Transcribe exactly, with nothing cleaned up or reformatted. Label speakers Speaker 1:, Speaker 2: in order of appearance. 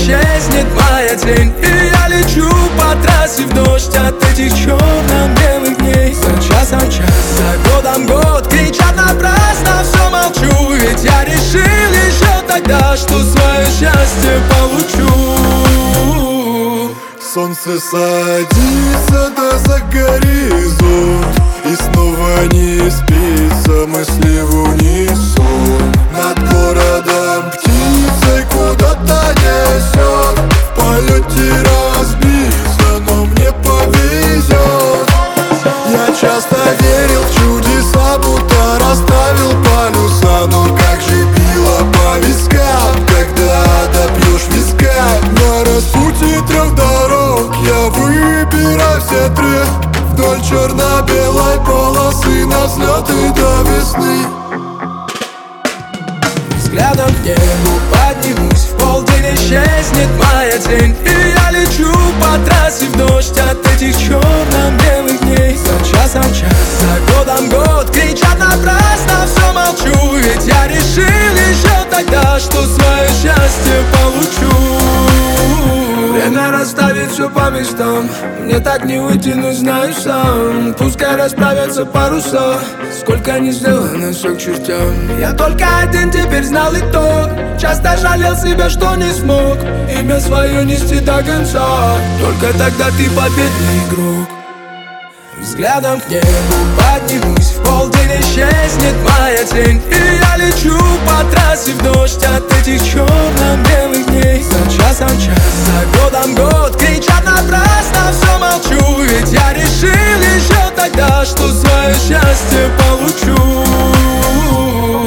Speaker 1: исчезнет моя тень. И я лечу по трассе в дождь от этих черно-белых дней. За часом час, за годом год, кричат напрасно, все молчу. Ведь я решил еще тогда, что свое счастье получу.
Speaker 2: Солнце садится, да за горизонт, и снова не спится, мысли в унисон. Над городом птицей куда-то несет, в полете разбиться, но мне повезет. Я часто верил в чудеса, будто расставил полюса, но как же било по вискам, когда допьешь виска. На распутье трех дорог я выбираю все три, вдоль черно-белой полосы, на взлеты до весны.
Speaker 1: Взглядом к небу поднимусь, в полдень исчезнет моя тень. И я лечу по трассе в дождь от этих черно-белых дней. За часом час, за годом год, кричат напрасно, все молчу. Ведь я решил еще тогда, что свое счастье получу. Время расставит все по местам, мне так не вытянуть, знаю сам. Пускай расправятся паруса, сколько не сделано, все к чертям. Я только один теперь знал и то, часто жалел себя, что не смог имя свое нести до конца. Только тогда ты победный игрок. Взглядом к небу поднимусь, в полдень исчезнет моя тень. И я лечу по трассе в дождь от этих черно-белых дней. За часом час, за годом год, кричат напрасно, все молчу. Ведь я решил еще тогда, что свое счастье получу.